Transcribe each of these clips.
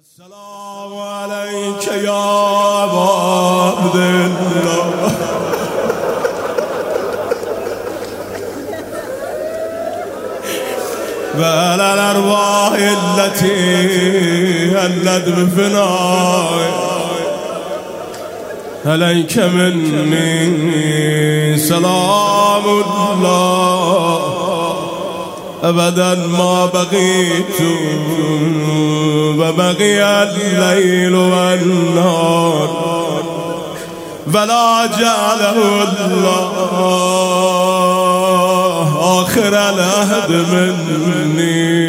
السلام عليك يا أبا عبد الله وعلى الأرواح التي هلت بفنائك عليك مني سلام الله أبدا ما بقيت وبقي الليل والنهار ولا جعله الله آخر العهد مني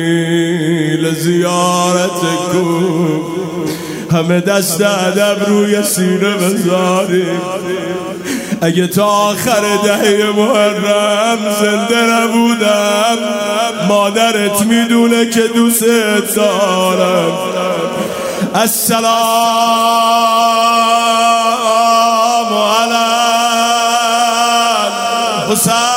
لزيارتكم همه دست ادب روی سینه بذاریم اگه تا آخر دهه محرم زنده نبودم مادرت میدونه که دوست دارم. السلام علی حسین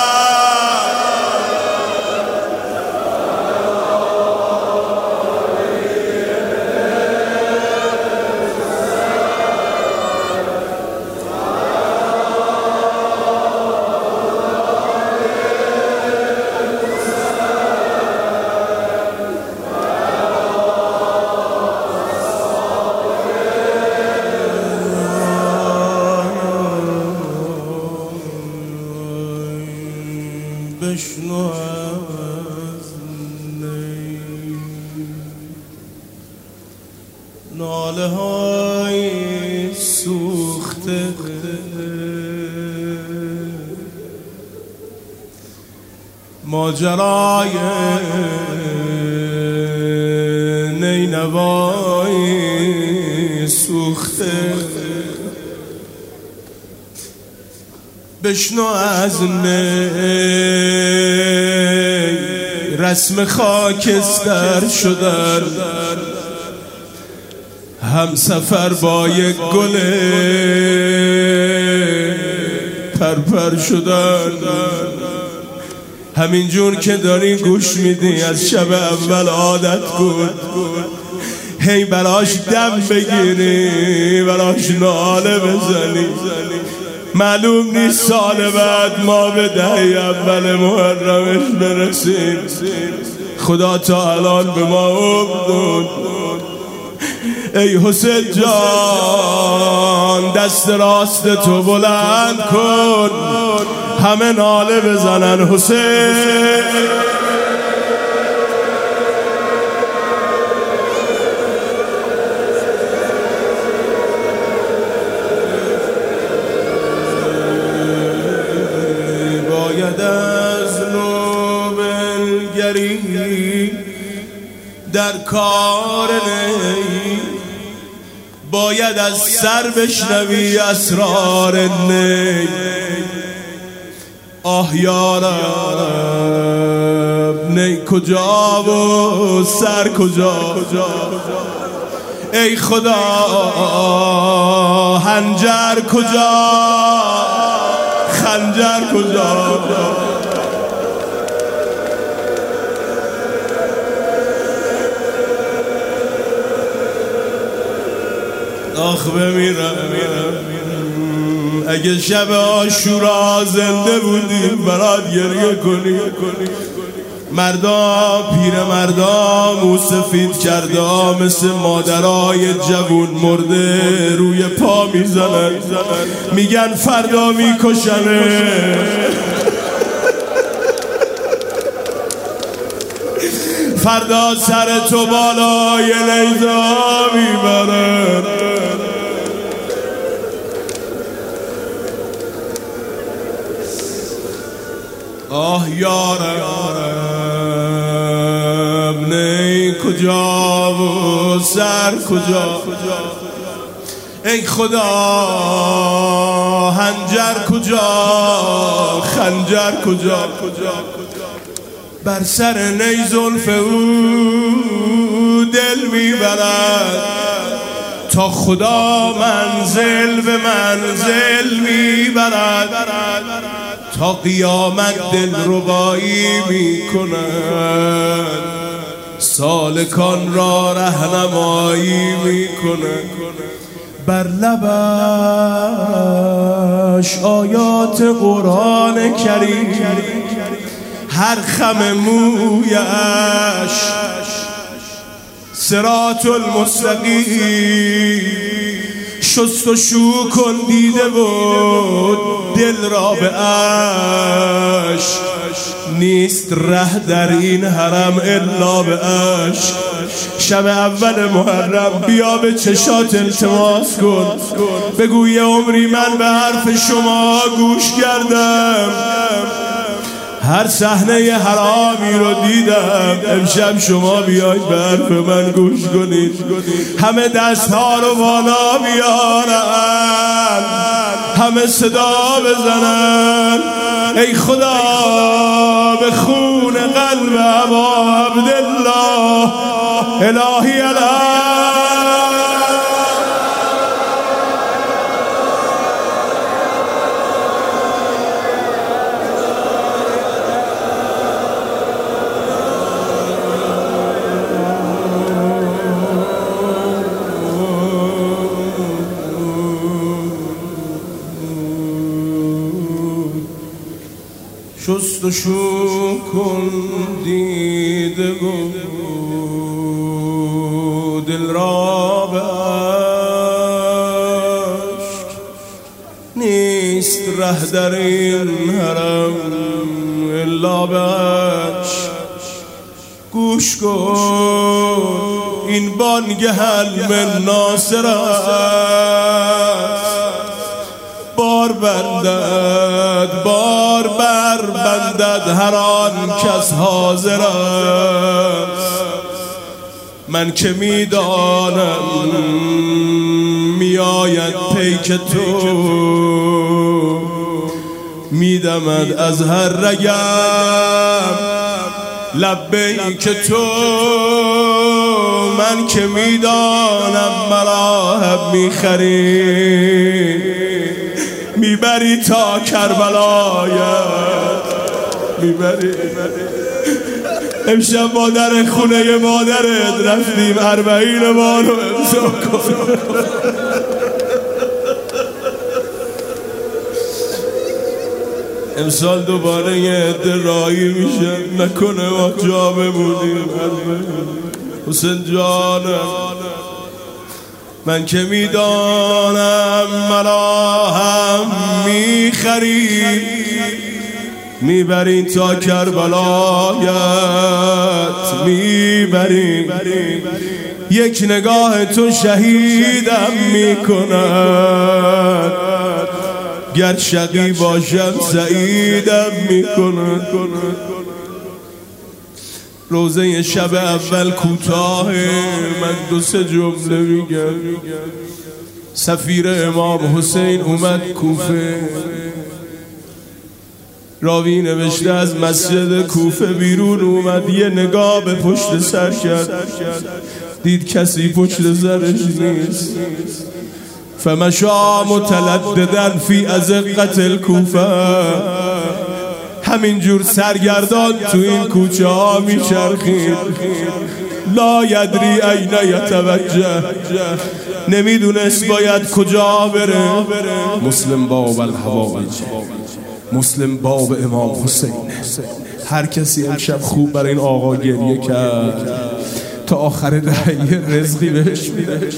بشنو از نی ناله های سوخته ماجرای نینوای سوخته بشنو از نی رسم خاکستر شدن هم سفر با یک گل پرپر شدن همینجور که داری گوش میدی از شب اول عادت کن هی براش دم بگیری براش ناله بزنی معلوم نیست سال بعد ما به دهه اول محرمش برسیم خدا تا الان به ما عمر داد. ای حسین جان دست راست تو بلند کن همه ناله بزنن حسین از نوبلگری در کار نی باید از سر بشنوی اسرار نی آه یارب نی کجا و سر کجا ای خدا هنجر کجا خنجر کجا آخ بمیرم اگه شب عاشورا زنده بودیم برات گریه کنی مردا پیر مردا موسفید کرده مثل مادرای جوون مرده روی پا میزنن میگن فردا میکشنه فردا سر تو بالای نیزا میبرن آه یارب نی کجا و سر کجا ای خدا هنجر کجا خنجر کجا بر سر نی زلف او دل میبرد تا خدا منزل به منزل میبرد تا قیامت دل ربایی میکند سالکان را رهنمایی میکنه، بر لبش آیات قرآن کریم، هر خم مویش صراط المستقیم. شست و شو کن دیده و دل را به عشق، نیست ره در این حرم الا به عشق. شب اول محرم بیا به چشات التماس کن، بگو یه عمری من به حرف شما گوش کردم، هر صحنه حرامی رو دیدم، امشب شما بیاید به حرف من گوش کنید. همه دستها رو بالا بیارن، همه صدا بزنن، ای خدا به خون قلب ابا عبدالله الهی الهی. شست و شو کن دیده و دل را به عشق، نیست ره در این حرم الا به عشق. گوش کن این بانگ حلم ناصر است، بار بندد بار بر بندد هر آن کس حاضر است. من که میدانم میآید پیک تو، میدمد از هر رگم لبیک تو. من که میدانم مراهم میخری، میبری تا کربلایت میبری. امشب ما در خونه مادرت رفتیم 40 ما رو امضا کن. امسال دوباره یه عده راهی میشن، نکنه ما جا بمونیم. حسین جانم من که میدانم مراهم میخری، میبرین تا کربلایت میبرین. یک نگاه تو شهیدم میکند، گر شقی باشم سعیدم میکند. روزه شب اول کوتاه، من 2-3 جمله میگم. سفیر امام حسین اومد کوفه، راوی نوشته از مسجد کوفه بیرون اومد، یه نگاه به پشت سر کرد، دید کسی پشت سرش نیست. فمشا متلددا فی ازقة الکوفه، همینجور سرگردان تو این کوچه ها میچرخید. لا یدری این یتوجه، نمیدونست باید کجا بره. مسلم باب الحوائج، مسلم باب امام حسین. هر کسی امشب خوب برای این آقا گریه کرد، تا آخر دهه رزقی بهش میده.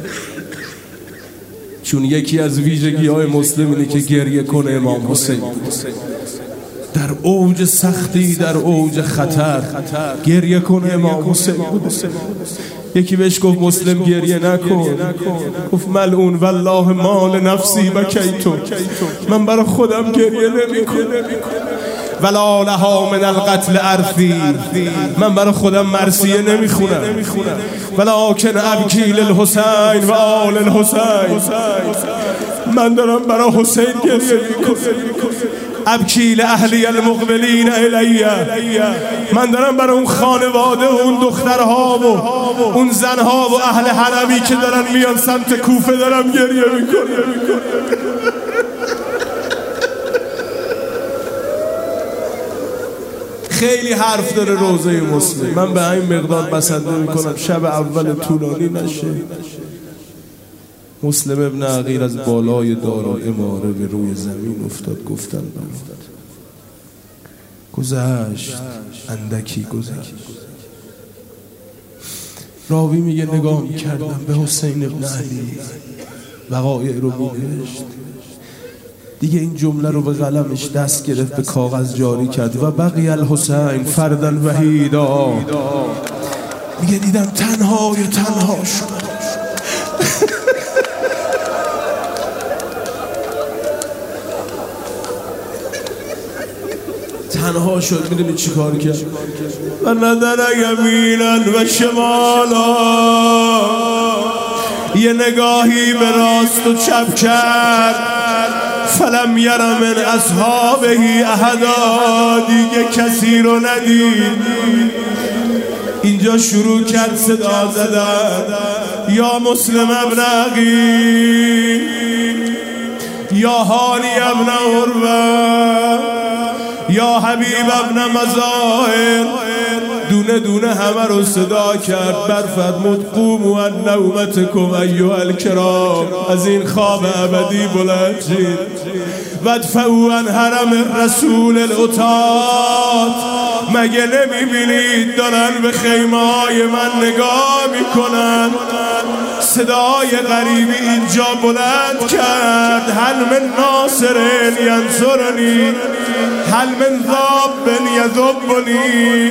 چون یکی از ویژگی های مسلم اینه که گریه کنه امام حسین. در اوج سختی، در اوج خطر گریه کنه امام حسین. یکی بهش گفت مسلم گریه نکن، گفت ملعون والله مال نفسی بکیتو، من برای خودم گریه نمیکنم. ولا لها من القتل عرفی، من برای خودم مرثیه نمیخونم. ولکن ابکی للحسین و آل الحسین، من دارم برای حسین گریه میکنم. ابکی لاهلی المقبلین الی، من دارم برای اون خانواده و اون دخترها و اون زنها و اهل حرمی که دارن میان سمت کوفه دارم گریه میکنم. خیلی حرف داره روزه مسلم. من به این مقدار بسنده میکنم شب اول طولانی نشه. مسلم ابن عقیل از بالای دارالاماره به روی زمین افتاد. گفتن گذشت، اندکی گذشت. راوی میگه نگاه میکردم به حسین ابن علی، وقایع رو مینوشت. دیگه این جمله رو به قلمش دست گرفت، به کاغذ جاری کرد. و بقی الحسین فردن وحیدا. میگه دیدم تنها شد. تنها شد. میدونی چی کار کرد؟ و نظر یمینا و شمالا، یه نگاهی به راست و چپ کرد. فلم یر من اصحابه احدا، دیگه کسی رو ندید. اینجا شروع کرد صدا زدن، یا مسلم ابن عقیل، یا هانی ابن عروه، یا حبیب ابن مظاهر. دونه دونه همه رو صدا کرد. برفرمود قوموا عن نومتکم ایها الکرام، از این خواب ابدی بلند شید. وادفعوا عن حرم الرسول العتاد. مگه نمیبینید دارن به خیمه های من نگاه میکنن؟ صدای غریبی اینجا بلند کرد، هل من ناصر ینصرنی، هل من ذاب یذبنی.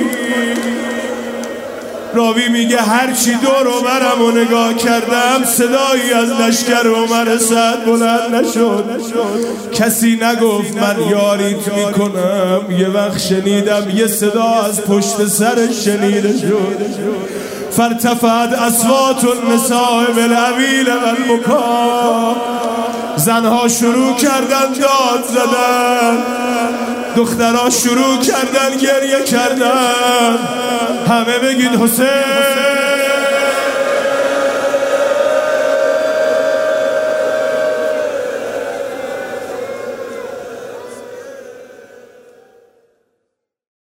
راوی میگه هرچی دور و برم و نگاه کردم، صدایی از لشکر عمر سعد بلند نشد. کسی نگفت من یاریت میکنم. یه وقت شنیدم یه صدا از پشت سرش شنیده شد. فارتفعت اصوات النساء بالعویل والبکا. زنها شروع کردن داد زدن، دخترها شروع کردن گریه کردن. همه بگید حسین